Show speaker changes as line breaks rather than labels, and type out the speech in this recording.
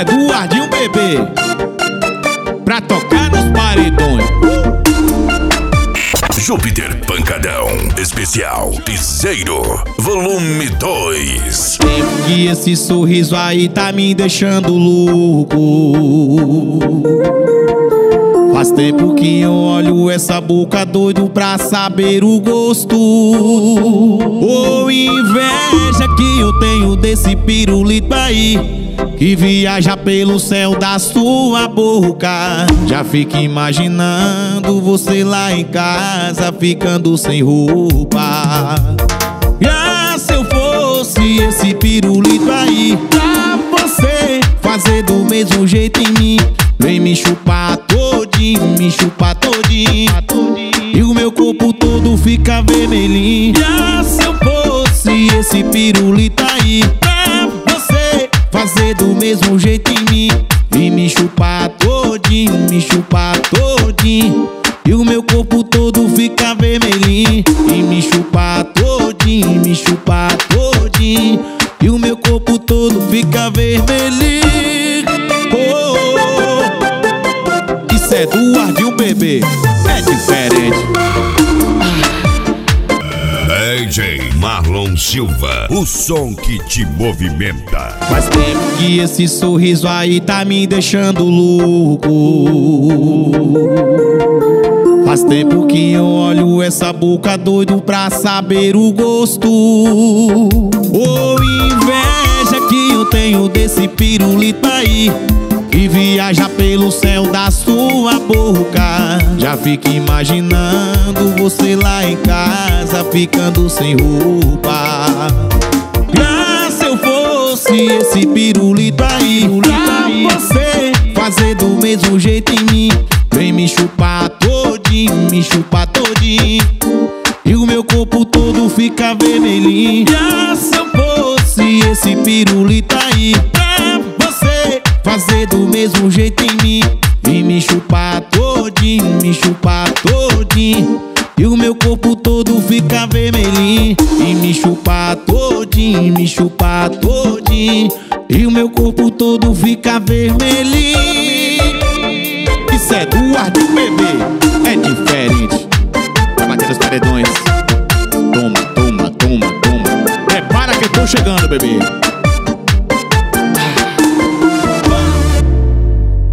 é Eduardinho, bebê, pra tocar nos paredões.
Júpiter Pancadão Especial Piseiro Volume 2.
Tempo que esse sorriso aí tá me deixando louco. Faz tempo que eu olho essa boca doido pra saber o gosto. Ô inveja que eu tenho desse pirulito aí, que viaja pelo céu da sua boca. Já fico imaginando você lá em casa, ficando sem roupa. Ah, se eu fosse esse pirulito aí, pra você fazer do mesmo jeito em mim, vem me chupar todinho, me chupar todinho, e o meu corpo todo fica vermelhinho. Ah, se eu fosse esse pirulito aí, pra você fazer do mesmo jeito em mim, e me chupar todinho, me chupar todinho, e o meu corpo todo fica vermelhinho. E me chupar todinho, me chupar todinho, e o meu corpo todo fica vermelhinho. Oh, isso é Eduardinho, bebê, é diferente.
DJ Marlon Silva, o som que te movimenta.
Faz tempo que esse sorriso aí tá me deixando louco. Faz tempo que eu olho essa boca doido pra saber o gosto. Ô inveja que eu tenho desse pirulito aí, que viaja pelo céu da sua boca. Já fico imaginando você lá em casa, ficando sem roupa. Ah, se eu fosse esse pirulito aí, pra você fazer do mesmo jeito em mim, vem me chupar todinho, me chupar todinho, e o meu corpo todo fica vermelhinho. Ah, se eu fosse esse pirulito aí, pra você fazer do mesmo jeito em mim, e me chupar todinho, me chupar todinho, e o meu corpo todo fica vermelhinho. E me chupar todinho, me chupar todinho, e o meu corpo todo fica vermelhinho. Isso é Eduardinho, bebê, é diferente. Vai bater nos paredões. Toma, toma, toma, toma. Prepara que eu tô chegando, bebê.